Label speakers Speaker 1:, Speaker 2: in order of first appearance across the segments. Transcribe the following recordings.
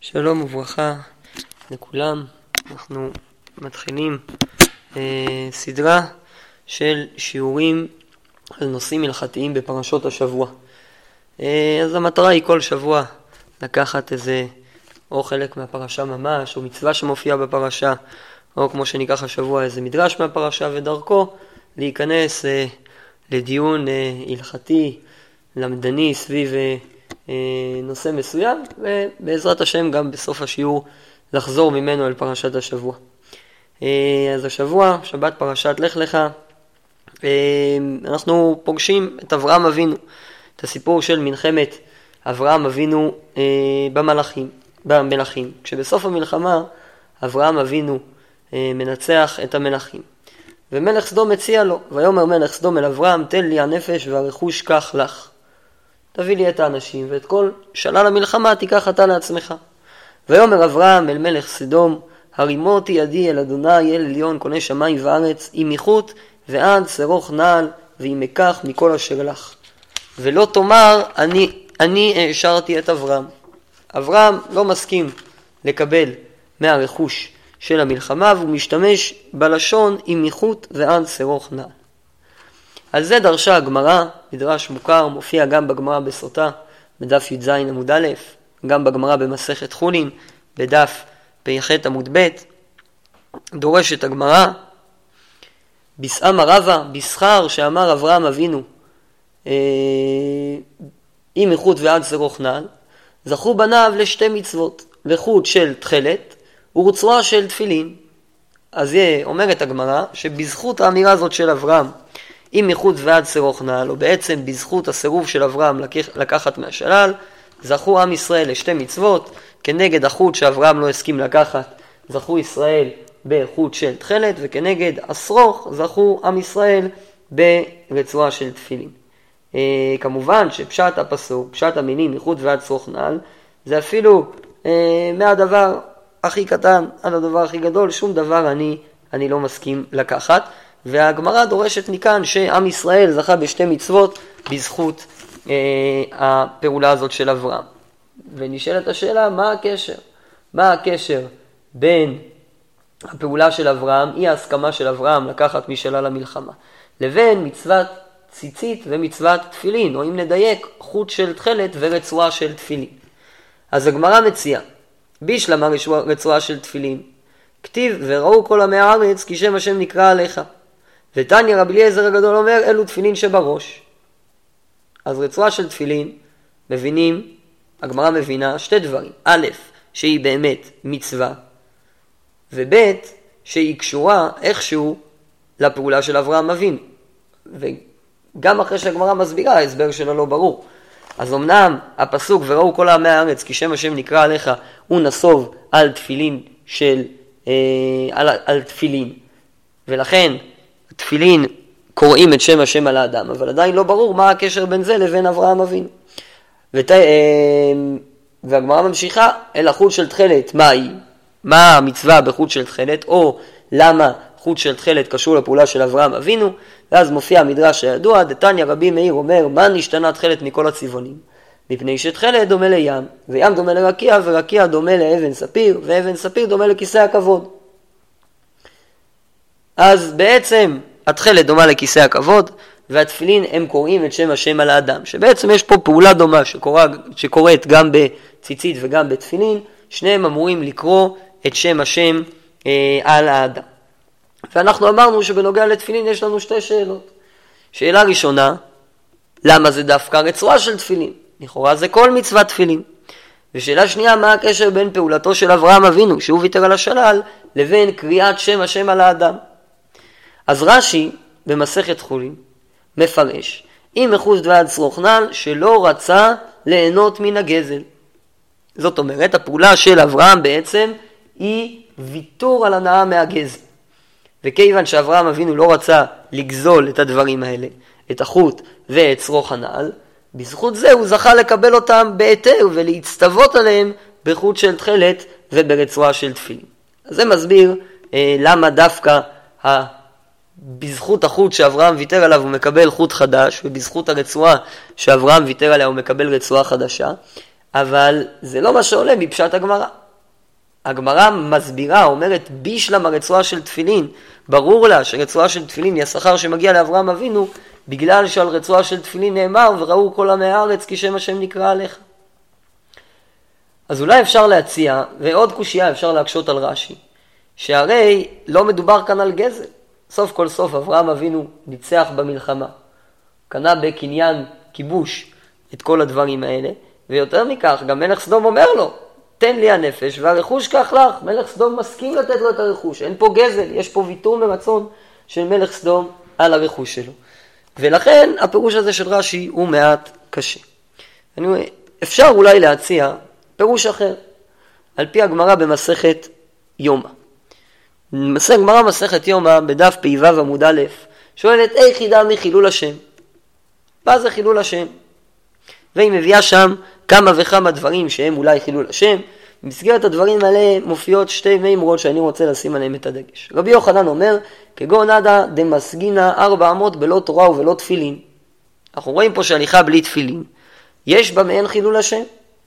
Speaker 1: שלום וברכה לכולם. אנחנו מתחילים סדרה של שיעורים על נושאים הלכתיים בפרשות השבוע. אז המטרה היא כל שבוע לקחת איזה או חלק מהפרשה ממש, או מצווה שמופיעה בפרשה, או כמו שניקח השבוע איזה מדרש מהפרשה, ודרכו להיכנס לדיון הלכתי, למדני סביב נושא מסוים, ובעזרת השם גם בסוף השיעור לחזור ממנו אל פרשת השבוע. אז השבוע, שבת פרשת לך לך, אנחנו פוגשים את אברהם אבינו, את הסיפור של מלחמת אברהם אבינו במלכים. כשבסוף המלחמה אברהם אבינו מנצח את המלכים, ומלך סדום מציע לו, ויאמר מלך סדום אל אברהם, תן לי הנפש והרכוש קח לך. תביא לי את האנשים, ואת כל שלל המלחמה תיקח אתה לעצמך. ויאמר אברהם אל מלך סדום, הרימותי ידי אל אדוני אל עליון קונה שמיים וארץ, עם איכות ועד שרוך נעל, ועם אקח מכל אשר לך. ולא תאמר אני העשרתי את אברהם. אברהם לא מסכים לקבל מהרכוש של המלחמה, והוא משתמש בלשון עם איכות ועד שרוך נעל. על זה דרשה הגמרא, מדרש מוכר, מופיע גם בגמרא בסוטה, בדף י"ז עמוד א', גם בגמרא במסכת חולין, בדף פ"ח עמוד ב', דורשת הגמרא, בסאמר רבא, בשכר שאמר אברהם אבינו, עם איכות ועד שרוך נעל, זכו בניו לשתי מצוות, לחוט של תכלת ורצועה של תפילין. אז אומרת הגמרא שבזכות האמירה הזאת של אברהם, עם איכות ועד שרוך נעל, או בעצם בזכות הסירוב של אברהם לקחת מהשלל, זכו עם ישראל לשתי מצוות, כנגד החוט שאברהם לא הסכים לקחת, זכו ישראל בחוט של תכלת, וכנגד השרוך זכו עם ישראל ברצועה של תפילין. כמובן שפשט הפסוק, פשט המילים איכות ועד שרוך נעל, זה אפילו מהדבר הכי קטן עד הדבר הכי גדול, שום דבר אני לא מסכים לקחת. והגמרא דורשת מכאן שעם ישראל זכה בשתי מצוות בזכות הפעולה הזאת של אברהם. ונשאלת השאלה, מה הקשר בין הפעולה של אברהם, אי ההסכמה של אברהם לקחת משלל המלחמה, לבין מצוות ציצית ומצוות תפילין, או אם נדייק, חוט של תכלת ורצועה של תפילין. אז הגמרא מציעה, בישלמה רצועה של תפילין, כתיב וראו כל עמי הארץ כי שם השם נקרא עליך. ותניא רבי אליעזר הגדול אומר, אלו תפילין שבראש. אז רצועה של תפילין, הגמרא מבינה שתי דברים. א', שהיא באמת מצווה, וב', שהיא קשורה איכשהו לפעולה של אברהם אבינו. וגם אחרי שהגמרא מסבירה, ההסבר שלה לא ברור. אז אמנם הפסוק וראו כל עמי הארץ כי שם השם נקרא עליך, הוא נסוב על תפילין על תפילין. ולכן תפילין קוראים את שם השם על האדם, אבל עדיין לא ברור מה הקשר בין זה לבין אברהם אבינו. והגמרא ממשיכה, אל החוט של תכלת, מה המצווה בחוט של תכלת, או למה חוט של תכלת קשור לפעולה של אברהם אבינו. ואז מופיע המדרש הידוע, דתניא רבי מאיר אומר, מה נשתנה תכלת מכל הצבעונים? מפני שתכלת דומה לים, וים דומה לרקיע, ורקיע דומה לאבן ספיר, ואבן ספיר דומה לכיסא הכבוד. אז בעצם התכלת דומה לכיסא הכבוד, והתפילין הם קוראים את שם השם על האדם. שבעצם יש פה פעולה דומה שקורית גם בציצית וגם בתפילין, שניהם אמורים לקרוא את שם השם על האדם. ואנחנו אמרנו שבנוגע לתפילין יש לנו שתי שאלות. שאלה ראשונה, למה זה דווקא רצועה של תפילין? לכאורה זה כל מצוות תפילין. ושאלה שנייה, מה הקשר בין פעולתו של אברהם אבינו, שהוא ויתר על השלל, לבין קריאת שם השם על האדם? אז רש"י במסכת חולין מפרש, עם איכות ועד שרוך נעל, שלא רצה ליהנות מן הגזל. זאת אומרת, הפעולה של אברהם בעצם היא ויתור על הנאה מהגזל. וכיוון שאברהם אבינו לא רצה לגזול את הדברים האלה, את החוט ואת שרוך הנעל, בזכות זה הוא זכה לקבל אותם בהיתר ולהצטוות עליהם בחוט של תכלת וברצועה של תפילין. אז זה מסביר למה דווקא בזכות החוט שאברהם ויתר עליו הוא מקבל חוט חדש, ובזכות הרצועה שאברהם ויתר עליה הוא מקבל רצועה חדשה. אבל זה לא מה שעולה מפשט הגמרא. הגמרא מסבירה, אומרת בישלם הרצועה של תפילין, ברור לה שרצועה של תפילין היא השכר שמגיע לאברהם אבינו, בגלל שעל רצועה של תפילין נאמר וראו כל עמי הארץ כי שם השם נקרא עליך. אז אולי אפשר להציע, ועוד קושייה אפשר להקשות על רש"י, שהרי לא מדובר כאן על גזל. סוף כל סוף אברהם אבינו ניצח במלחמה, קנה בקניין כיבוש את כל הדברים האלה, ויותר מכך גם מלך סדום אומר לו, תן לי הנפש והרכוש כך לך. מלך סדום מסכים לתת לו את הרכוש, אין פה גזל, יש פה ויתור מרצון של מלך סדום על הרכוש שלו. ולכן הפירוש הזה של רש"י הוא מעט קשה. אפשר אולי להציע פירוש אחר, על פי הגמרא במסכת יומא. גמרא מסכת יומא בדף פ"ו עמוד א' שואלת איך ידע מחילול השם? מה זה חילול השם? והיא מביאה שם כמה וכמה דברים שהם אולי חילול השם. במסגרת הדברים האלה מופיעות שתי מימרות שאני רוצה לשים עליהם את הדגש. רבי יוחנן אומר, כגון עדה דמסגינה 400 בלא תורה ובלא תפילין. אנחנו רואים פה שהליכה בלי תפילין, יש בה מעין חילול השם.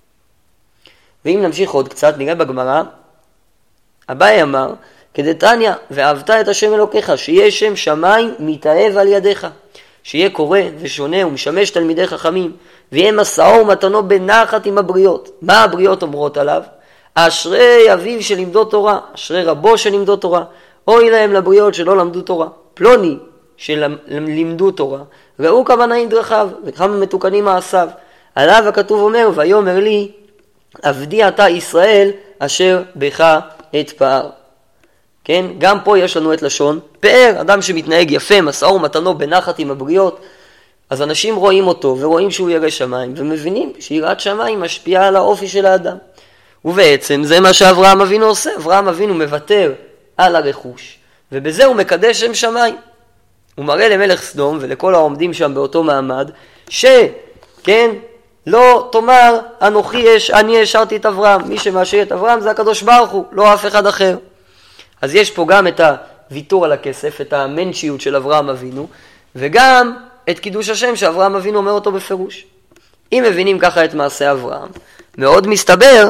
Speaker 1: ואם נמשיך עוד קצת, נראה בגמרא, אביי אמר, כדתניא, ואהבת את השם אלוקיך, שיהיה שם שמיים מתאהב על ידיך, שיהיה קורא ושונה ומשמש תלמידי חכמים, ויהיה מסעו ומתנו בנחת עם הבריות. מה הבריות אומרות עליו? אשרי אביו שלימדו תורה, אשרי רבו שלימדו תורה, אוי להם לבריות שלא למדו תורה. פלוני שלימדו תורה, ראו כמה נעים דרכיו וכמה מתוקנים מעשיו. עליו הכתוב אומר, ויאמר לי, עבדי אתה ישראל אשר בך אתפאר. כן? גם פה יש לנו את לשון פאר, אדם שמתנהג יפה, מסעו ומתנו בנחת עם הבריות. אז אנשים רואים אותו ורואים שהוא ירא שמיים ומבינים שיראת שמיים משפיעה על האופי של האדם. ובעצם זה מה שאברהם אבינו עושה. אברהם אבינו מוותר על הרכוש ובזה הוא מקדש שם שמיים. הוא מראה למלך סדום ולכל העומדים שם באותו מעמד שכן, לא תאמר אני השארתי את אברהם, מי שמאשר את אברהם זה הקדוש ברוך הוא, לא אף אחד אחר. אז יש פה גם את הוויתור על הכסף, את המנשיות של אברהם אבינו, וגם את קידוש השם שאברהם אבינו אומר אותו בפירוש. אם מבינים ככה את מעשה אברהם, מאוד מסתבר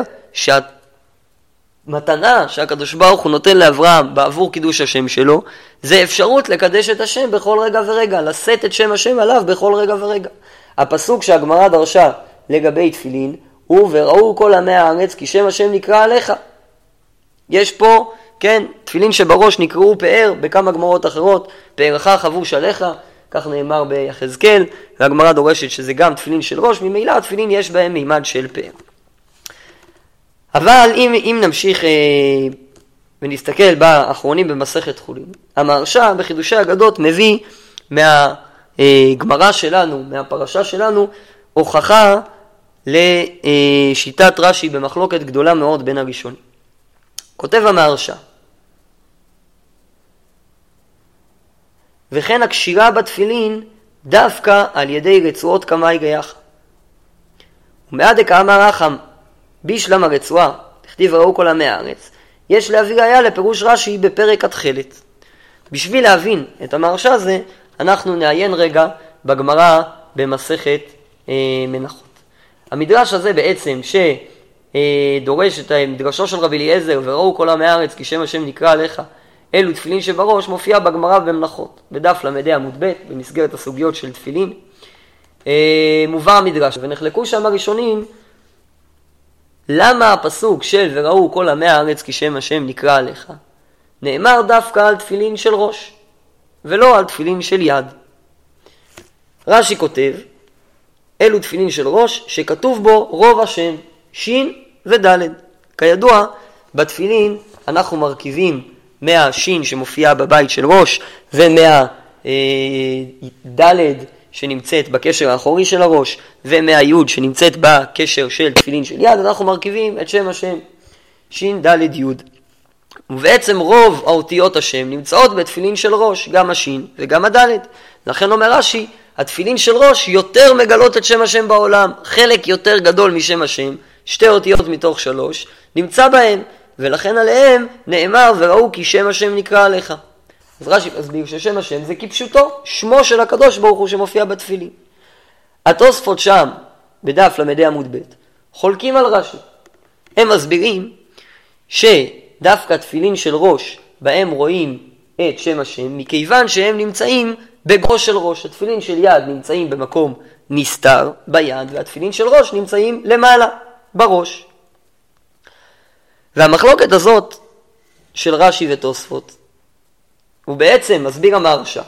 Speaker 1: שהמתנה שהקדוש ברוך הוא נותן לאברהם בעבור קידוש השם שלו, זה אפשרות לקדש את השם בכל רגע ורגע, לשאת את שם השם עליו בכל רגע ורגע. הפסוק שהגמרא דרשה לגבי תפילין, הוא וראו כל עמי הארץ כי שם השם נקרא עליך. יש פה, כן, תפילין שבראש נקראו פאר, בכמה גמרות אחרות, פארך חבוש עליך, כך נאמר ביחזקאל, והגמרא דורשת שזה גם תפילין של ראש, ממילא התפילין יש בהם מימד של פאר. אבל אם נמשיך ונסתכל באחרונים במסכת חולין, המהרש"א בחידושי אגדות מביא מהגמרא שלנו, מהפרשה שלנו, הוכחה לשיטת רש"י במחלוקת גדולה מאוד בין הראשונים. כותב המהרש"א, וכן הקשירה בתפילין דווקא על ידי רצועות קמאי ריח. ומעדק אמר רחם בישלם הרצועה, תכתיב ראו כל עמי הארץ, יש להביא ראיה לפירוש רש"י בפרק התחלת. בשביל להבין את המהרש"א הזה, אנחנו נעיין רגע בגמרא במסכת מנחות. המדרש הזה בעצם שדורש את המדרשו של רבי אליעזר וראו כל עמי הארץ כי שם השם נקרא עליך, אלו תפילין שבראש, מופיע בגמרא במנחות, בדף למדי עמוד ב' במסגרת הסוגיות של תפילין. מובא המדרש ונחלקו שם הראשונים למה הפסוק של וראו כל עמי הארץ כי שם השם נקרא עליך נאמר דווקא על תפילין של ראש ולא על תפילין של יד. רש"י כותב אלו תפילין של ראש שכתוב בו רוב השם שין ודלת. כידוע בתפילין אנחנו מרכיבים מהשין שמופיעה בבית של ראש ומהדלת שנמצאת בקשר האחורי של הראש ומהיוד שנמצאת בקשר של תפילין של יד, אנחנו מרכיבים את שם השם שין דלת יוד. ובעצם רוב האותיות השם נמצאות בתפילין של ראש, גם השין וגם הדלת. לכן אומר רש"י, התפילין של ראש יותר מגלות את שם השם בעולם, חלק יותר גדול משם השם, 2 אותיות מתוך 3 נמצא בהם, ולכן עליהם נאמר וראו כי שם השם נקרא עליך. אז רש"י מסביר ששם השם זה כפשוטו, שמו של הקדוש ברוך הוא שמופיע בתפילין. התוספות שם בדף למדי עמוד ב' חולקים על רש"י. הם מסבירים שדווקא תפילין של ראש בהם רואים את שם השם, מכיוון שהם נמצאים בגופו של ראש. התפילין של יד נמצאים במקום נסתר ביד, והתפילין של ראש נמצאים למעלה בראש. והמחלוקת הזאת של רש"י ותוספות, הוא בעצם מסביר המהרש"א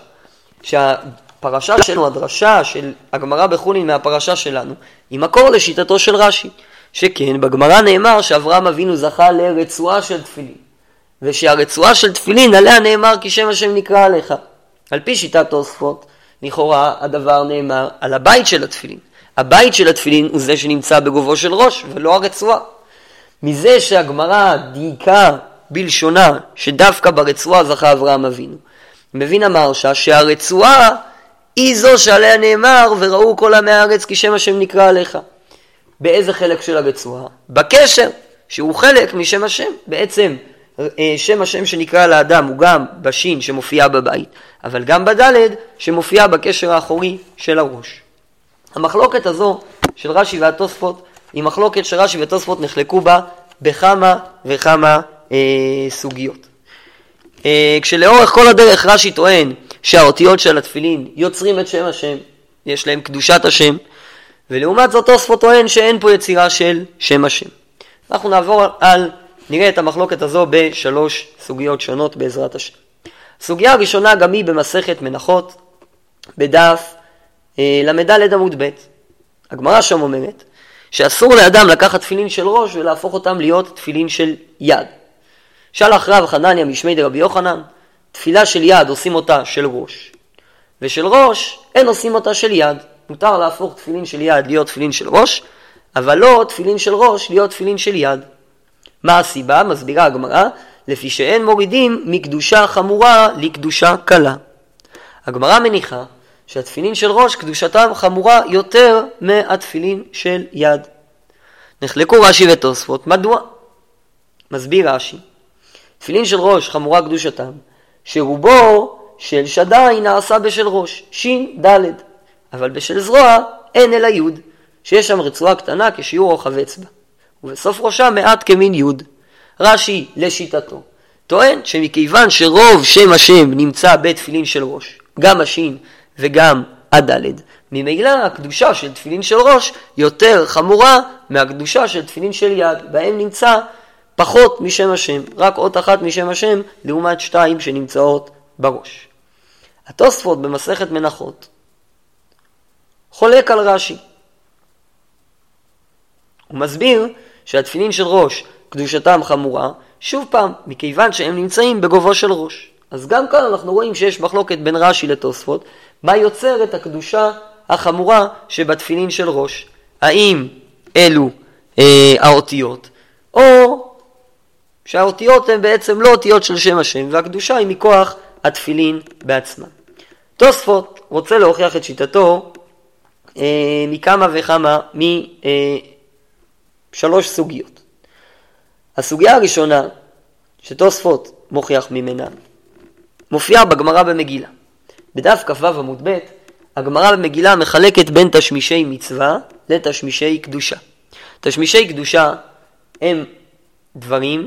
Speaker 1: שהפרשה שלנו, הדרשה של הגמרא בחולין מהפרשה שלנו, היא מקור לשיטתו של רש"י, שכן בגמרא נאמר שאברהם אבינו זכה לרצועה של תפילין, ושהרצועה של תפילין עליה נאמר כי שם השם נקרא עליך. על פי שיטת תוספות, לכאורה הדבר נאמר על הבית של התפילין. הבית של התפילין הוא זה שנמצא בגובו של ראש ולא הרצועה. מזה שהגמרא דייקה בלשונה שדווקא ברצועה זכה אברהם אבינו, מבין המהרש"א שהרצועה היא זו שעליה נאמר וראו כל עמי הארץ כי שם השם נקרא עליך. באיזה חלק של הרצועה? בקשר, שהוא חלק משם השם. בעצם שם השם שנקרא לאדם הוא גם בשין שמופיע בבית, אבל גם בדלת שמופיע בקשר האחורי של הראש. המחלוקת הזו של רש"י והתוספות היא מחלוקת שרש"י ותוספות נחלקו בה בכמה וכמה סוגיות. כשלאורך כל הדרך רש"י טוען שהאותיות של התפילין יוצרים את שם השם, יש להם קדושת השם, ולעומת זאת תוספות טוען שאין פה יצירה של שם השם. אנחנו נראה את המחלוקת הזו בשלוש סוגיות שונות בעזרת השם. הסוגיה הראשונה גם היא במסכת מנחות, בדף למדלת עמוד ב'. הגמרא שם אומרת שאסור לאדם לקחת תפילין של ראש ולהפוך אותם להיות תפילין של יד. שלח רב חנניה משמי דרבי יוחנן, תפילה של יד עושים אותה של ראש, ושל ראש אין עושים אותה של יד. מותר להפוך תפילין של יד להיות תפילין של ראש, אבל לא תפילין של ראש להיות תפילין של יד. מה הסיבה? מסבירה הגמרא, לפי שאין מורידים מקדושה חמורה לקדושה קלה. הגמרא מניחה שהתפילין של ראש קדושתם חמורה יותר מהתפילין של יד. נחלקו רש"י ותוספות, מדוע? מסביר רש"י, תפילין של ראש חמורה קדושתם, שרובו של שדי נעשה בשל ראש, שין דלת, אבל בשל זרוע אין אלא יוד, שיש שם רצועה קטנה כשיעור רוחב אצבע, ובסוף ראשה מעט כמין יוד. רש"י לשיטתו טוען שמכיוון שרוב שם השם נמצא בתפילין של ראש, גם השין וגם הדלת, ממילא הקדושה של תפילין של ראש יותר חמורה מהקדושה של תפילין של יד, בהם נמצא פחות משם השם, רק אות אחת משם השם לעומת שתיים שנמצאות בראש. התוספות במסכת מנחות חולק על רש"י. הוא מסביר שהתפילין של ראש קדושתם חמורה, שוב פעם, מכיוון שהם נמצאים בגובו של ראש. אז גם כאן אנחנו רואים שיש מחלוקת בין רש"י לתוספות, מה יוצר את הקדושה החמורה שבתפילין של ראש. האם אלו האותיות, או שהאותיות הן בעצם לא אותיות של שם השם, והקדושה היא מכוח התפילין בעצמה. תוספות רוצה להוכיח את שיטתו מכמה וכמה, משלוש סוגיות. הסוגיה הראשונה שתוספות מוכיח ממנה מופיעה בגמרא במגילה. בדף כ"ו עמוד ב' הגמרא במגילה מחלקת בין תשמישי מצווה לתשמישי קדושה. תשמישי קדושה הם דברים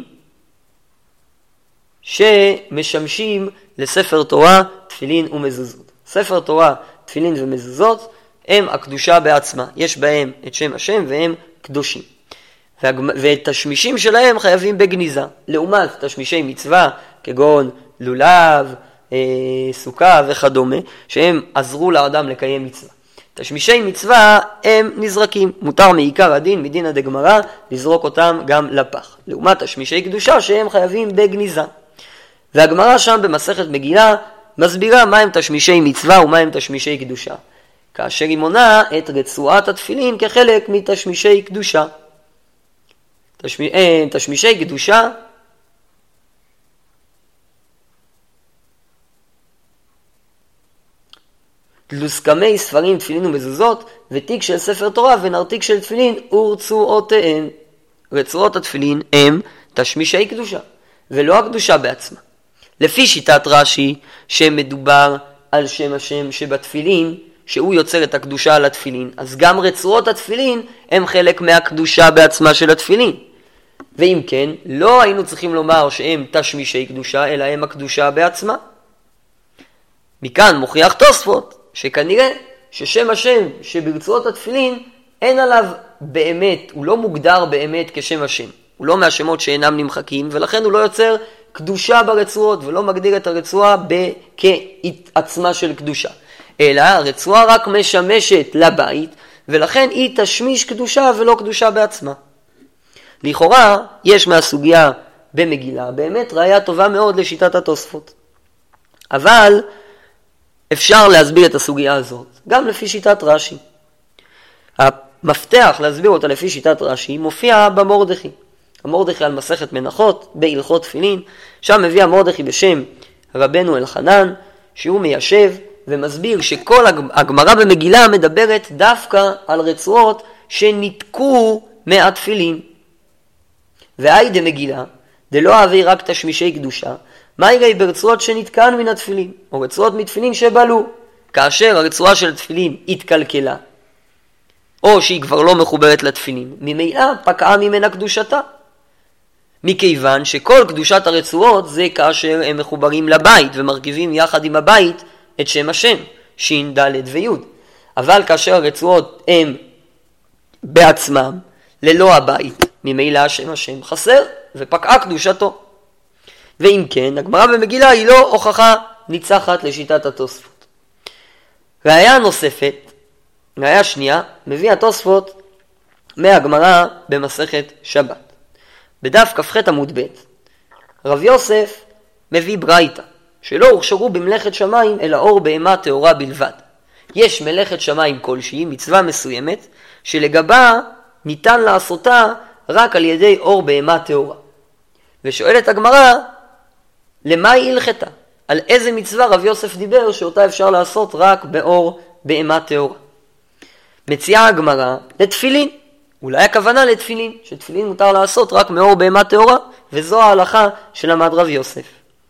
Speaker 1: שמשמשים לספר תורה, תפילין ומזוזות. ספר תורה, תפילין ומזוזות הם הקדושה בעצמה, יש בהם את שם השם והם קדושים. ותשמישים שלהם חייבים בגניזה, לעומת תשמישי מצווה כגון לולב, סוכה וכדומה, שהם עזרו לאדם לקיים מצווה. תשמישי מצווה הם נזרקים, מותר מעיקר הדין, מדינא דגמרא, לזרוק אותם גם לפח. לעומת תשמישי קדושה שהם חייבים בגניזה. והגמרא שם במסכת מגילה מסבירה מהם תשמישי מצווה ומהם תשמישי קדושה, כאשר היא מונה את רצועת התפילין כחלק מתשמישי קדושה. תשמישי קדושה תלוסקמי ספרים תפילין ומזוזות, ותיק של ספר תורה ונרתיק של תפילין ורצועותיהן. רצועות התפילין הם תשמישי קדושה ולא הקדושה בעצמה. לפי שיטת רש"י שמדובר על שם השם שבתפילין, שהוא יוצר את הקדושה על התפילין, אז גם רצועות התפילין הם חלק מהקדושה בעצמה של התפילין. ואם כן, לא היינו צריכים לומר שהם תשמישי קדושה, אלא הם הקדושה בעצמה. מכאן מוכיח תוספות, שכנראה ששם השם שברצועות התפילין אין עליו באמת, הוא לא מוגדר באמת כשם השם. הוא לא מהשמות שאינם נמחקים, ולכן הוא לא יוצר קדושה ברצועות, ולא מגדיר את הרצועה כעצמה של קדושה. אלא הרצועה רק משמשת לבית, ולכן היא תשמיש קדושה ולא קדושה בעצמה. לכאורה, יש מהסוגיה במגילה, באמת ראיה טובה מאוד לשיטת התוספות. אבל אפשר להסביר את הסוגיה הזאת, גם לפי שיטת רש"י. המפתח להסביר אותה לפי שיטת רש"י מופיע במורדכי. המורדכי על מסכת מנחות, בהלכות תפילין, שם מביא המורדכי בשם רבנו אלחנן, שהוא מיישב ומסביר שכל הגמרא במגילה מדברת דווקא על רצועות שניתקו מהתפילין. והי דמגילה, דלא אהבי רק תשמישי קדושה, מה יראי ברצועות שנתקן מן התפילין, או רצועות מתפילין שבלו, כאשר הרצועה של התפילין התקלקלה, או שהיא כבר לא מחוברת לתפילין, ממילא פקעה ממנה קדושתה. מכיוון שכל קדושת הרצועות זה כאשר הם מחוברים לבית, ומרכיבים יחד עם הבית את שם השם, שין, ד' וי'. אבל כאשר הרצועות הם בעצמם, ללא הבית, ממילא שם השם חסר, ופקעה קדושתו. ואם כן, הגמרא במגילה היא לא הוכחה ניצחת לשיטת התוספות. ראיה נוספת, ראיה שנייה, מביא התוספות מהגמרא במסכת שבת. בדף כ"ח עמוד ב', רב יוסף מביא ברייתא, שלא הוכשרו במלאכת שמיים אלא אור בהמה טהורה בלבד. יש מלאכת שמיים כלשהי, מצווה מסוימת, שלגבה ניתן לעשותה רק על ידי אור בהמה טהורה. ושואלת הגמרא, למה היא הלכתה? על איזה מצווה רב יוסף דיבר שאותה אפשר לעשות רק באור בהמה טהורה? מציעה הגמרא לתפילין. אולי הכוונה לתפילין, שתפילין מותר לעשות רק מאור בהמה טהורה, וזו ההלכה שלמד רב יוסף.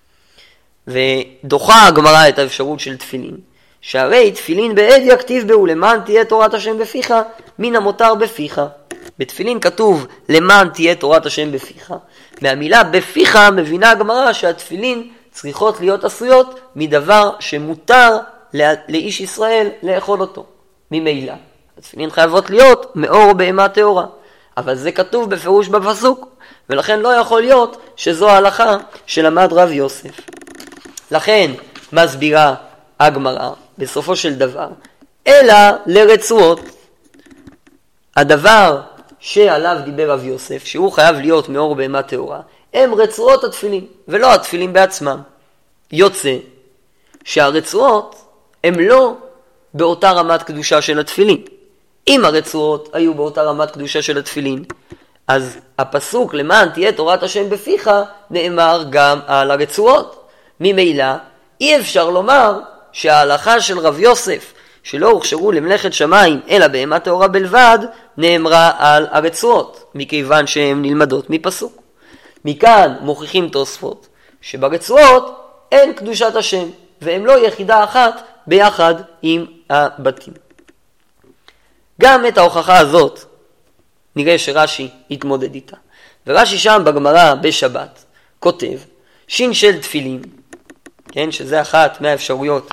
Speaker 1: ודוחה הגמרא את האפשרות של תפילין, שהרי תפילין בעד יכתיב בהו למען תהיה תורת השם בפיך, מן המותר בפיך. בתפילין כתוב למען תהיה תורת השם בפיך. מהמילה בפיך מבינה הגמרא שהתפילין צריכות להיות עשויות מדבר שמותר לאיש ישראל לאכול אותו. ממילא התפילין חייבות להיות מאור בהמה טהורה. אבל זה כתוב בפירוש בפסוק, ולכן לא יכול להיות שזו ההלכה שלמד רב יוסף. לכן מסבירה הגמרא בסופו של דבר, אלא לרצועות. הדבר שעליו דיבר רב יוסף, שהוא חייב להיות מאור בהמה טהורה, הם רצועות התפילין, ולא התפילין בעצמם. יוצא שהרצועות הם לא באותה רמת קדושה של התפילין. אם הרצועות היו באותה רמת קדושה של התפילין, אז הפסוק למען תהיה תורת השם בפיך נאמר גם על הרצועות. ממילא אי אפשר לומר שההלכה של רב יוסף שלא הוכשרו למלאכת שמיים אלא בהמה טהורה בלבד נאמרה על הרצועות, מכיוון שהן נלמדות מפסוק. מכאן מוכיחים תוספות שברצועות אין קדושת השם, והם לא יחידה אחת ביחד עם הבתים. גם את ההוכחה הזאת נראה שרש"י התמודד איתה. ורש"י שם בגמרא בשבת כותב שין של תפילין, כן, שזה אחת מהאפשרויות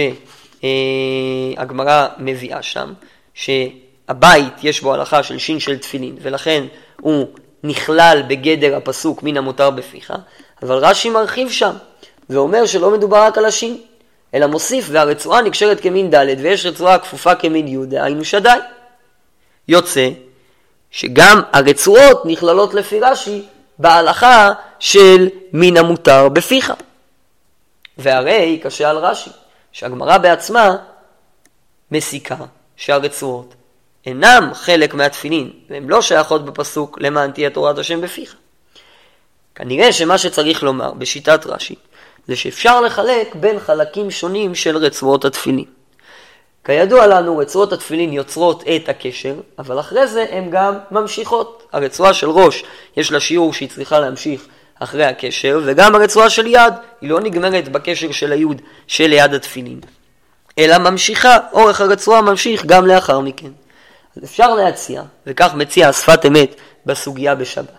Speaker 1: שהגמרא מביאה שם, שהבית יש בו הלכה של שין של תפילין, ולכן הוא נכלל בגדר הפסוק מן המותר בפיך. אבל רש"י מרחיב שם ואומר שלא מדובר רק על השין, אלא מוסיף והרצועה נקשרת כמין ד' ויש רצועה כפופה כמין י', דהיינו שדי. יוצא שגם הרצועות נכללות לפי רש"י בהלכה של מן המותר בפיך. והרי קשה על רש"י שהגמרא בעצמה מסיקה שהרצועות אינם חלק מהתפילין, והן לא שייכות בפסוק למען תהיה תורת השם בפיך. כנראה שמה שצריך לומר בשיטת רש"י זה שאפשר לחלק בין חלקים שונים של רצועות התפילין. כידוע לנו רצועות התפילין יוצרות את הקשר, אבל אחרי זה הן גם ממשיכות. הרצועה של ראש יש לה שיעור שהיא צריכה להמשיך אחרי הקשר, וגם הרצועה של יד היא לא נגמרת בקשר של היוד שליד התפילין, אלא ממשיכה, אורך הרצועה ממשיך גם לאחר מכן. אז אפשר להציע, וכך מציע שפת אמת בסוגיה בשבת,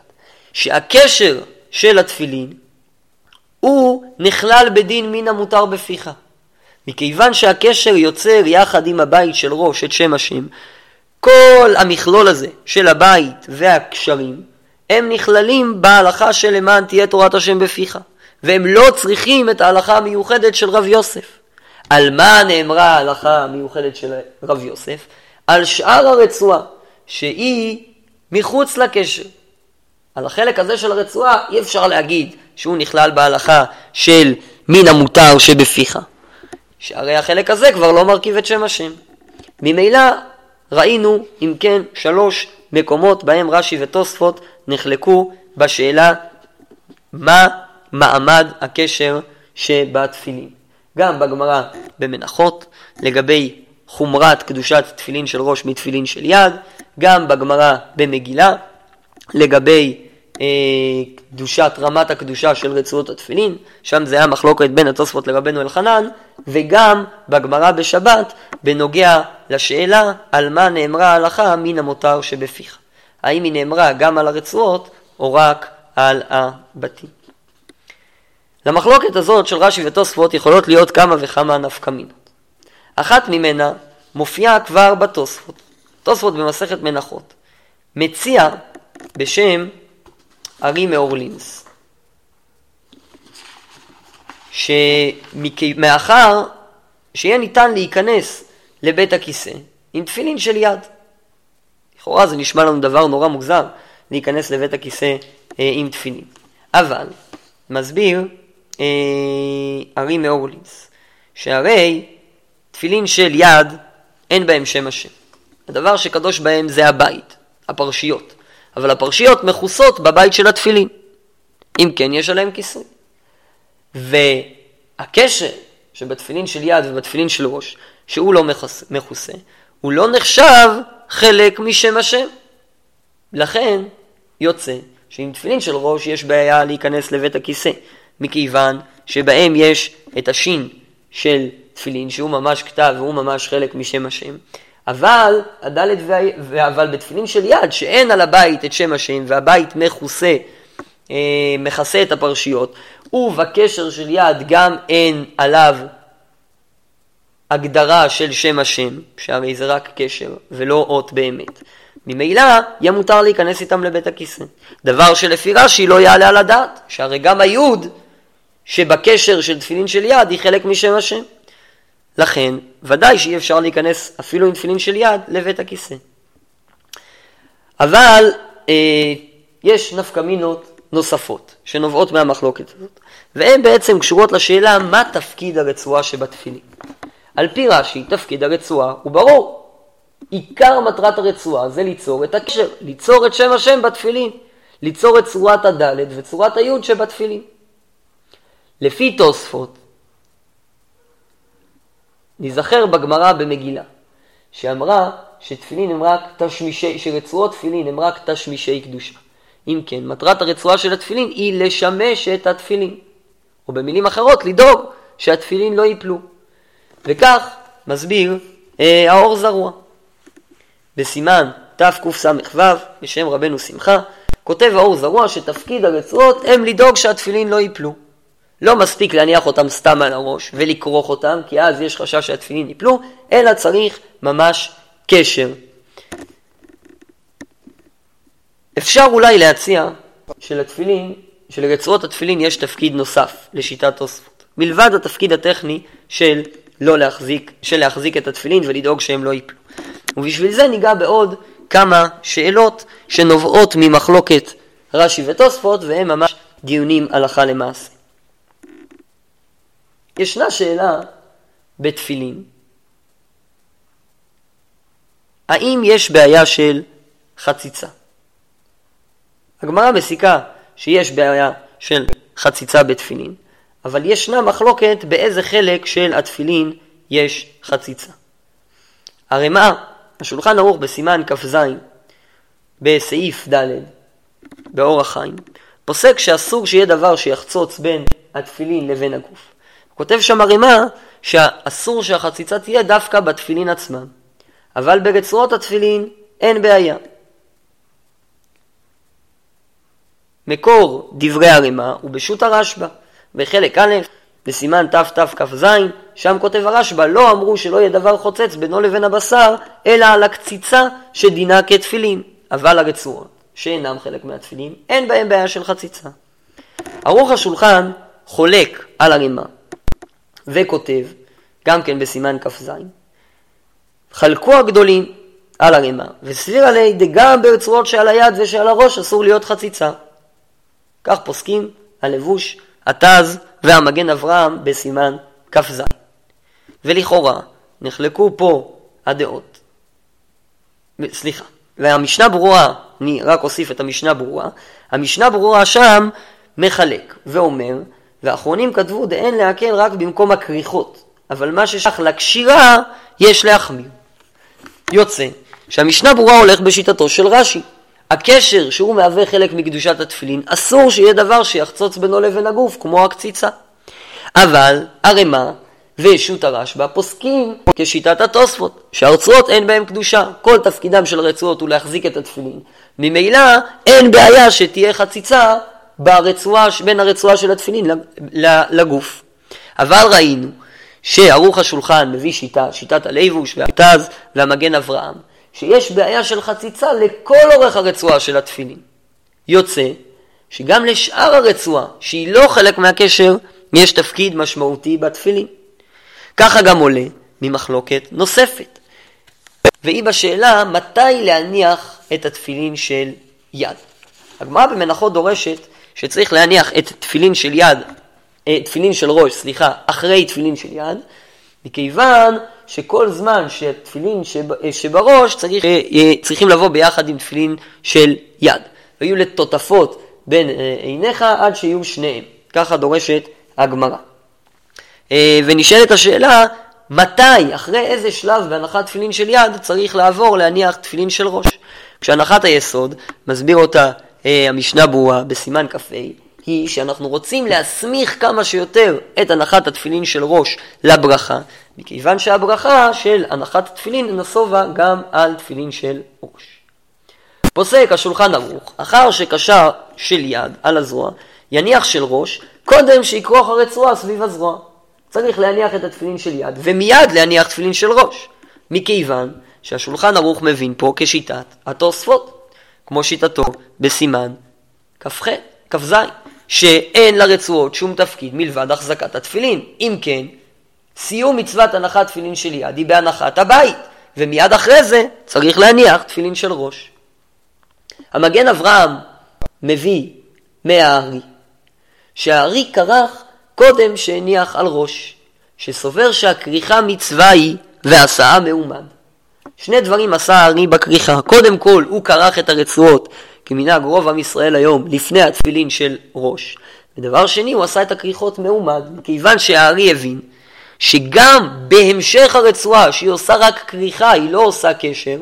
Speaker 1: שהקשר של התפילין הוא נכלל בדין מן המותר בפיך. מכיוון שהקשר יוצר יחד עם הבית של ראש את שם השם, כל המכלול הזה של הבית והקשרים הם נכללים בהלכה של למען תהיה תורת השם בפיך, והם לא צריכים את ההלכה המיוחדת של רב יוסף. על מה נאמרה ההלכה המיוחדת של רב יוסף? על שאר הרצועה שהיא מחוץ לקשר. על החלק הזה של הרצועה אי אפשר להגיד שהוא נכלל בהלכה של מן המותר שבפיך, שהרי החלק הזה כבר לא מרכיב את שם השם. ממילא ראינו אם כן 3 מקומות בהם רש"י ותוספות נחלקו בשאלה מה מעמד הקשר שבתפילין. גם בגמרא במנחות לגבי חומרת קדושת תפילין של ראש מתפילין של יד, גם בגמרא במגילה לגבי קדושת רמת הקדושה של רצועות התפילין, שם זה היה מחלוקת בין התוספות לרבנו אלחנן, וגם בגמרא בשבת בנוגע לשאלה על מה נאמרה ההלכה מן המותר שבפיך. האם היא נאמרה גם על הרצועות או רק על הבתים. למחלוקת הזאת של רש"י ותוספות יכולות להיות כמה וכמה נפקמינות. אחת ממנה מופיעה כבר בתוספות. תוספות במסכת מנחות מציע בשם ארי מאורלינס, שמאחר שיהיה ניתן להיכנס לבית הכיסא עם תפילין של יד. לכאורה זה נשמע לנו דבר נורא מוגזם להיכנס לבית הכיסא עם תפילין. אבל מסביר ארי מאורלינס שהרי תפילין של יד אין בהם שם השם. הדבר שקדוש בהם זה הבית, הפרשיות. אבל הפרשיות מכוסות בבית של התפילין. אם כן, יש עליהם כיסוי. והקשר שבתפילין של יד ובתפילין של ראש, שהוא לא מכוסה, הוא לא נחשב חלק משם השם. לכן יוצא שעם תפילין של ראש יש בעיה להיכנס לבית הכיסא, מכיוון שבהם יש את השין של תפילין, שהוא ממש כתב והוא ממש חלק משם השם. אבל בתפילין של יד שאין על הבית את שם השם והבית מכסה את הפרשיות, ובקשר של יד גם אין עליו הגדרה של שם השם, שהרי זה רק קשר ולא אות באמת. ממילא יהיה מותר להיכנס איתם לבית הכיסא. דבר שלפי רש"י לא יעלה על הדעת, שהרי גם היוד שבקשר של תפילין של יד היא חלק משם השם. לכן ודאי שאי אפשר להיכנס אפילו עם תפילין של יד לבית הכיסא. אבל יש נפקמינות נוספות שנובעות מהמחלוקת הזאת, והן בעצם קשורות לשאלה מה תפקיד הרצועה שבתפילין. על פי רש"י תפקיד הרצועה הוא ברור. עיקר מטרת הרצועה זה ליצור את הקשר, ליצור את שם השם בתפילין, ליצור את צורת הדלת וצורת היוד שבתפילין. לפי תוספות נזכר בגמרא במגילה שאמרה שתפילין הם רק שרצועות תפילין הם רק תשמישי קדושה. אם כן, מטרת הרצועה של התפילין היא לשמש את התפילין, או במילים אחרות לדאוג שהתפילין לא ייפלו. וכך מסביר האור זרוע בסימן תקס"ו בשם רבנו שמחה. כותב האור זרוע שתפקיד הרצועות הם לדאוג שהתפילין לא ייפלו. לא מספיק להניח אותם סתם על הראש ולקרוך אותם, כי אז יש חשש שהתפילין ייפלו, אלא צריך ממש קשר. אפשר אולי להציע שלרצועות התפילין יש תפקיד נוסף לשיטת תוספות, מלבד התפקיד הטכני של להחזיק את התפילין ולדאוג שהם לא ייפלו. ובשביל זה ניגע בעוד כמה שאלות שנובעות ממחלוקת רש"י ותוספות, והם ממש דיונים הלכה למעשה. ישנה שאלה בתפילין, האם יש בעיה של חציצה? הגמרא מסיקה שיש בעיה של חציצה בתפילין, אבל ישנה מחלוקת באיזה חלק של התפילין יש חציצה. הרמ"א, השולחן ערוך בסימן כ"ז בסעיף ד' באור החיים, פוסק שאסור שיהיה דבר שיחצוץ בין התפילין לבין הגוף. כותב שם הרמ"א שאסור שהחציצה תהיה דווקא בתפילין עצמם, אבל ברצועות התפילין אין בעיה. מקור דברי הרמ"א הוא בשו"ת הרשב"א, בחלק א', בסימן תתכ"ז, שם כותב הרשב"א, לא אמרו שלא יהיה דבר חוצץ בינו לבין הבשר, אלא על הקציצה שדינה כתפילין, אבל הרצועות שאינם חלק מהתפילין, אין בהם בעיה של חציצה. ערוך השולחן חולק על הרמ"א, וכותב, גם כן בסימן כ"ז, חלקו הגדולים על הרמ"א, וסביר עלי דגם ברצועות שעל היד ושעל הראש אסור להיות חציצה. כך פוסקים הלבוש, התז והמגן אברהם בסימן כ"ז. ולכאורה נחלקו פה הדעות. סליחה, והמשנה ברורה, אני רק אוסיף את המשנה ברורה, המשנה ברורה שם מחלק ואומר, והאחרונים כתבו דאין להקל רק במקום הכריכות, אבל מה ששייך לקשירה יש להחמיר. יוצא שהמשנה ברורה הולך בשיטתו של רש"י. הקשר שהוא מהווה חלק מקדושת התפילין, אסור שיהיה דבר שיחצוץ בינו לבין הגוף, כמו הקציצה. אבל הרמ"א ושו"ת הרשב"א פוסקים כשיטת התוספות, שהרצועות אין בהם קדושה. כל תפקידם של הרצועות הוא להחזיק את התפילין. ממילא אין בעיה שתהיה חציצה בין הרצועה של התפילין לגוף. אבל ראינו שערוך השולחן מביא שיטת הלבוש והתז והמגן אברהם, שיש בעיה של חציצה לכל אורך הרצועה של התפילין. יוצא שגם לשאר הרצועה, שהיא לא חלק מהקשר, יש תפקיד משמעותי בתפילין. ככה גם עולה ממחלוקת נוספת, והיא בשאלה מתי להניח את התפילין של יד. הגמרא במנחות דורשת שצריך להניח את תפילין של ראש, אחרי תפילין של יד, מכיוון שכל זמן שהתפילין שבראש צריכים לבוא ביחד עם תפילין של יד, ויהיו לתותפות בין עיניך עד שיהיו שניהם. ככה דורשת הגמרא. ונשאלת השאלה, מתי, אחרי איזה שלב בהנחת תפילין של יד צריך לעבור להניח תפילין של ראש? כשהנחת היסוד, מסביר אותה המשנה ברורה בסימן כ"ה, היא שאנחנו רוצים להסמיך כמה שיותר את הנחת התפילין של ראש לברכה, מכיוון שהברכה של הנחת התפילין נסובה גם על תפילין של ראש. פוסק השולחן ערוך, אחר שקשר של יד על הזרוע, יניח של ראש, קודם שיקרוך הרצועה סביב הזרוע. צריך להניח את התפילין של יד, ומיד להניח תפילין של ראש, מכיוון שהשולחן ערוך מבין פה כשיטת התוספות, כמו שיטתו בסימן כ"ז, שאין לרצועות שום תפקיד מלבד החזקת התפילין. אם כן, סיום מצוות הנחת תפילין של יד היא בהנחת הבית, ומיד אחרי זה צריך להניח תפילין של ראש. המגן אברהם מביא מהארי, שהארי כרך קודם שהניח על ראש, שסובר שהכריכה מצווה היא והסעה מעומד. שני דברים עשה הארי בכריכה. קודם כל הוא כרך את הרצועות כמנהג רוב עם ישראל היום לפני התפילין של ראש, ודבר שני הוא עשה את הכריכות מעומד, כיוון שהארי הבין שגם בהמשך הרצועה שהיא עושה רק כריכה, היא לא עושה קשר,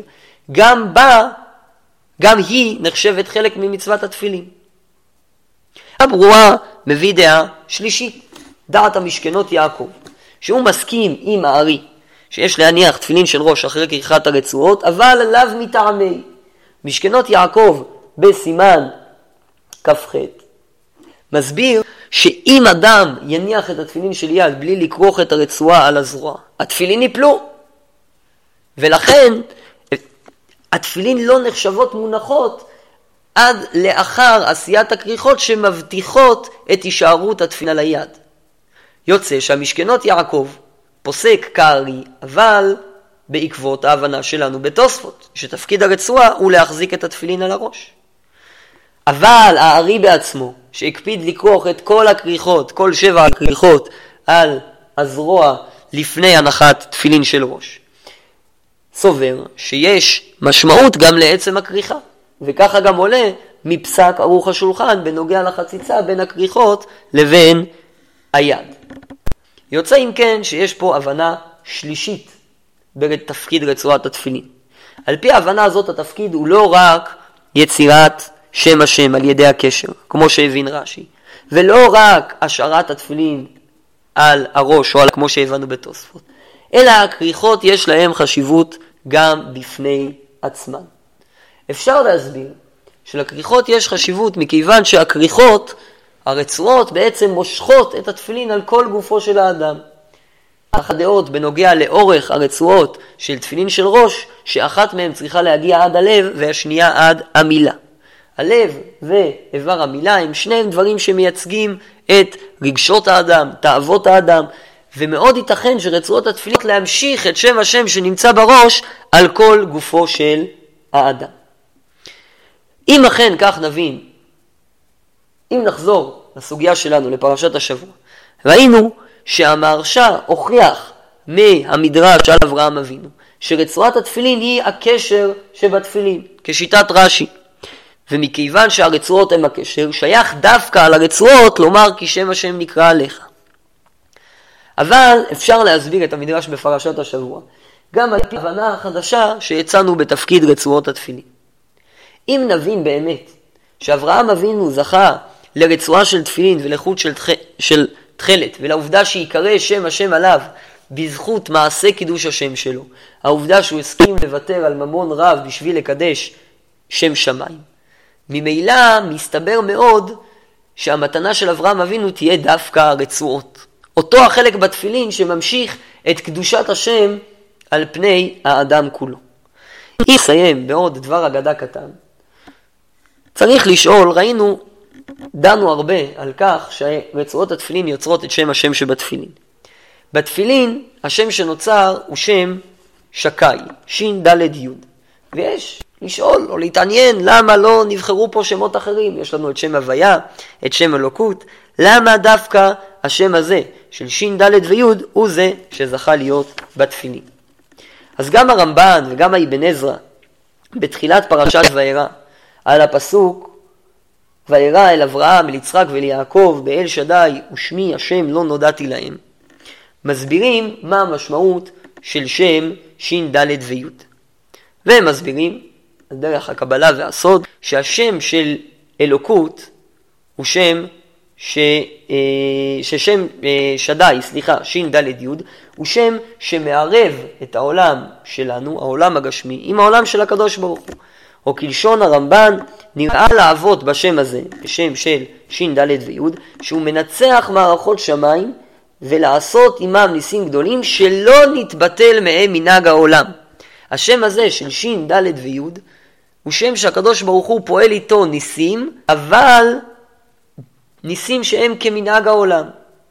Speaker 1: גם היא נחשבת חלק ממצוות התפילין. הברורה מביא דעה שלישית, דעת המשכנות יעקב, שהוא מסכים עם הארי שיש להניח תפילין של ראש אחרי כריכת הרצועות, אבל עליו מטעמי. משכנות יעקב בסימן כ"ח מסביר שאם אדם יניח את התפילין של יד בלי לקרוך את הרצועה על הזרוע, התפילין ייפלו, ולכן התפילין לא נחשבות מונחות עד לאחר עשיית הכריכות שמבטיחות את הישארות התפילין על היד. יוצא שהמשכנות יעקב פוסק כארי, אבל בעקבות ההבנה שלנו בתוספות, שתפקיד הרצועה הוא להחזיק את התפילין על הראש. אבל הארי בעצמו, שהקפיד לקרוך את כל הכריכות, כל 7 הכריכות על הזרוע לפני הנחת תפילין של ראש, סובר שיש משמעות גם לעצם הכריכה, וככה גם עולה מפסק ערוך השולחן בנוגע לחציצה בין הכריכות לבין היד. יוצא אם כן שיש פה הבנה שלישית בתפקיד רצועת התפילין. על פי ההבנה הזאת התפקיד הוא לא רק יצירת שם השם על ידי הקשר, כמו שהבין רש"י, ולא רק השארת התפילין על הראש או על כמו שהבנו בתוספות, אלא הכריכות יש להם חשיבות גם בפני עצמן. אפשר להסביר שלכריכות יש חשיבות מכיוון שהכריכות, הרצועות בעצם מושכות את התפילין על כל גופו של האדם. אך הדעות בנוגע לאורך הרצועות של תפילין של ראש, שאחת מהן צריכה להגיע עד הלב והשנייה עד המילה. הלב ואיבר המילה הם שניהם דברים שמייצגים את רגשות האדם, תאוות האדם, ומאוד ייתכן שרצועות התפילין להמשיך את שם השם שנמצא בראש על כל גופו של האדם. אם אכן כך נבין, אם נחזור לסוגיה שלנו, לפרשת השבוע, ראינו שהמהרש"א הוכיח מהמדרש של אברהם אבינו, שרצועת התפילין היא הקשר שבתפילין, כשיטת רש"י. ומכיוון שהרצועות הם הקשר, שייך דווקא על הרצועות לומר כי שם השם נקרא עליך. אבל אפשר להסביר את המדרש בפרשת השבוע, גם על פי ההבנה החדשה שיצאנו בתפקיד רצועות התפילין. אם נבין באמת שאברהם אבינו זכה לרצועה של תפילין ולחוט של תכלת, ולעובדה שיקרא שם השם עליו בזכות מעשה קידוש השם שלו, העובדה שהוא הסכים לוותר על ממון רב בשביל לקדש שם שמיים, ממילא מסתבר מאוד שהמתנה של אברהם אבינו תהיה דווקא הרצועות. אותו החלק בתפילין שממשיך את קדושת השם על פני האדם כולו. אם נסיים בעוד דבר אגדה קטן, צריך לשאול, ראינו, דנו הרבה על כך שרצועות התפילין יוצרות את שם השם שבתפילין. בתפילין השם שנוצר הוא שם שקאי, שין ד' י', ויש לשאול או להתעניין למה לא נבחרו פה שמות אחרים. יש לנו את שם הוויה, את שם אלוקות, למה דווקא השם הזה של שין ד' וי' הוא זה שזכה להיות בתפילין. אז גם הרמב"ן וגם האבן עזרא בתחילת פרשת וירא על הפסוק וירא אל אברהם, אל יצחק ואל יעקב באל שדי ושמי השם לא נודעתי להם, מסבירים מה המשמעות של שם שין ד' וי', והם מסבירים על דרך הקבלה והסוד שהשם של אלוקות הוא שם ששם שדי, שין ד' י' הוא שם שמערב את העולם שלנו, העולם הגשמי, עם העולם של הקדוש ברוך הוא. או כלשון הרמב"ן, נראה לעבוד בשם הזה, בשם של שין ד' וי', שהוא מנצח מערכות שמיים ולעשות עמם ניסים גדולים שלא נתבטל מהם מנהג העולם. השם הזה של שין ד' וי' הוא שם שהקדוש ברוך הוא פועל איתו ניסים, אבל ניסים שהם כמנהג העולם.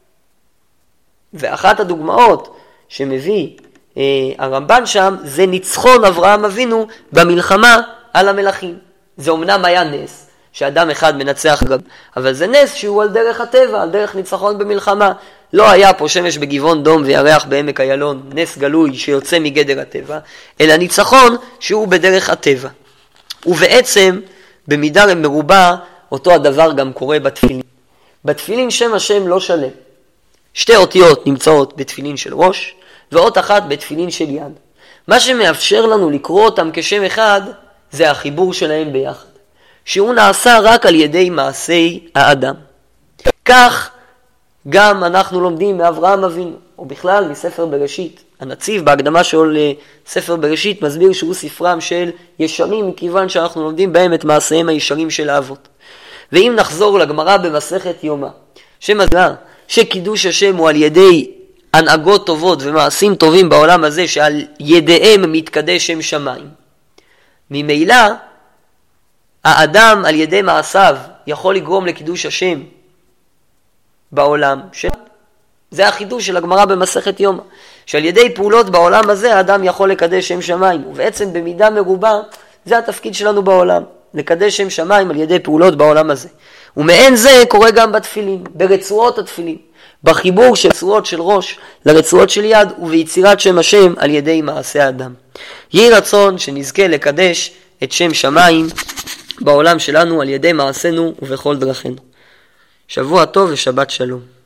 Speaker 1: ואחת הדוגמאות שמביא הרמב"ן שם זה ניצחון אברהם אבינו במלחמה על המלכים. זה אומנם היה נס שאדם אחד מנצח גם, אבל זה נס שהוא על דרך הטבע, על דרך ניצחון במלחמה. לא היה פה שמש בגבעון דום וירח בעמק איילון, נס גלוי שיוצא מגדר הטבע, אלא ניצחון שהוא בדרך הטבע. ובעצם במידה מרובה אותו הדבר גם קורה בתפילין. בתפילין שם השם לא שלם. שתי אותיות נמצאות בתפילין של ראש ואות אחת בתפילין של יד. מה שמאפשר לנו לקרוא אותם כשם אחד זה החיבור שלהם ביחד, שהוא נעשה רק על ידי מעשי האדם. כך גם אנחנו לומדים מאברהם אבינו, או בכלל מספר בראשית. הנציב בהקדמה של ספר בראשית מסביר שהוא ספרם של ישרים, מכיוון שאנחנו לומדים בהם את מעשיהם הישרים של האבות. ואם נחזור לגמרא במסכת יומא, שמסבירה שקידוש השם הוא על ידי הנהגות טובות ומעשים טובים בעולם הזה, שעל ידיהם מתקדש שם שמיים. ממילא האדם על ידי מעשיו יכול לגרום לקידוש השם בעולם. זה החידוש של הגמרא במסכת יומא, שעל ידי פעולות בעולם הזה האדם יכול לקדש שם שמיים. ובעצם במידה מרובה זה התפקיד שלנו בעולם, לקדש שם שמיים על ידי פעולות בעולם הזה. ומעין זה קורה גם בתפילין, ברצועות התפילין, בחיבור של רצועות של ראש לרצועות של יד, וביצירת שם השם על ידי מעשה האדם. יהי רצון שנזכה לקדש את שם שמיים בעולם שלנו על ידי מעשינו ובכל דרכינו. שבוע טוב ושבת שלום.